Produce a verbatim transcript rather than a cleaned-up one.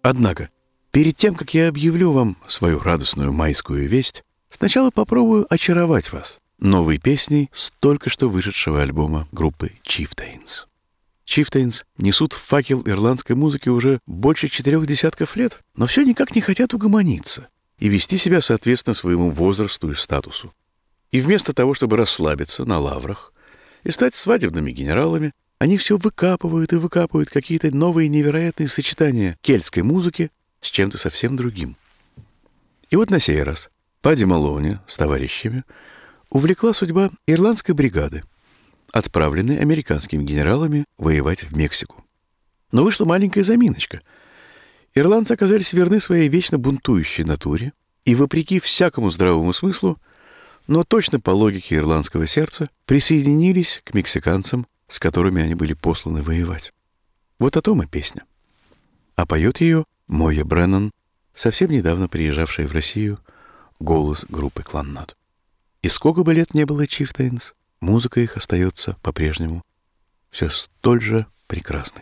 Однако, перед тем, как я объявлю вам свою радостную майскую весть, сначала попробую очаровать вас новой песней с только что вышедшего альбома группы Chieftains. Chieftains несут в факел ирландской музыки уже больше четырех десятков лет, но все никак не хотят угомониться и вести себя соответственно своему возрасту и статусу. И вместо того, чтобы расслабиться на лаврах и стать свадебными генералами, они все выкапывают и выкапывают какие-то новые невероятные сочетания кельтской музыки с чем-то совсем другим. И вот на сей раз Падди Малони с товарищами увлекла судьба ирландской бригады, отправленной американскими генералами воевать в Мексику. Но вышла маленькая заминочка. Ирландцы оказались верны своей вечно бунтующей натуре и, вопреки всякому здравому смыслу, но точно по логике ирландского сердца, присоединились к мексиканцам, с которыми они были посланы воевать. Вот о том и песня. А поет ее Моя Бреннан, совсем недавно приезжавшая в Россию, голос группы Кланнад. И сколько бы лет не было Chieftains, музыка их остается по-прежнему все столь же прекрасной.